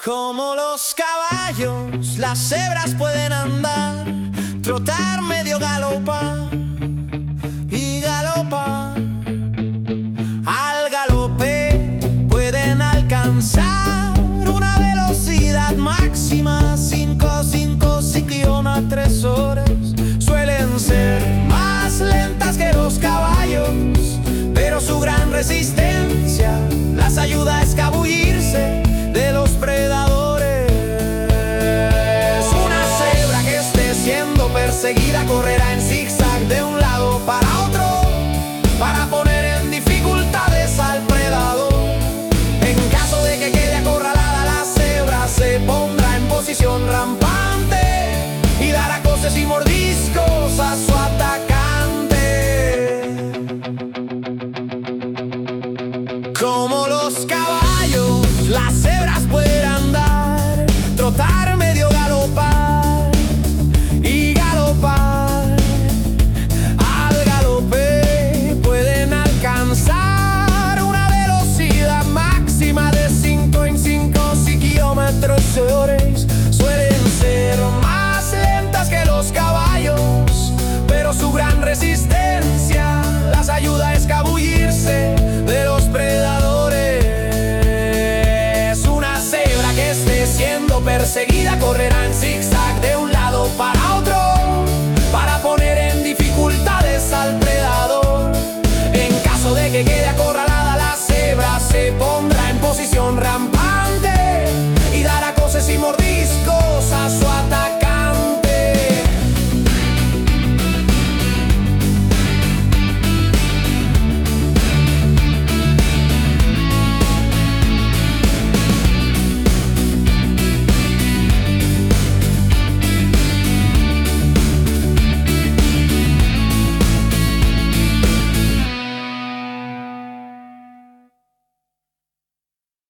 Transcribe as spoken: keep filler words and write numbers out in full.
Como los caballos, las cebras pueden andar, trotar, medio galopar y galopar. Al galope pueden alcanzar una velocidad máxima, cinco, cinco kilómetros horas. Suelen ser más lentas que los caballos, pero su gran resistencia las ayuda a escabullirse de los predadores. Una cebra que esté siendo perseguida correrá en zigzag de un lado para otro para poner en dificultades al predador. En caso de que quede acorralada, la cebra se pondrá en posición rampante y dará coces y mordiscos a su atacante. Como los caballos, las cebras pueden andar, trotar, medio galopar y galopar. Al galope pueden alcanzar una velocidad máxima de cinco en cinco kilómetros hora. Suelen ser más lentas que los caballos, pero su gran resistencia las ayuda a escabullirse de los predadores. Una cebra que esté siendo perseguida correrá en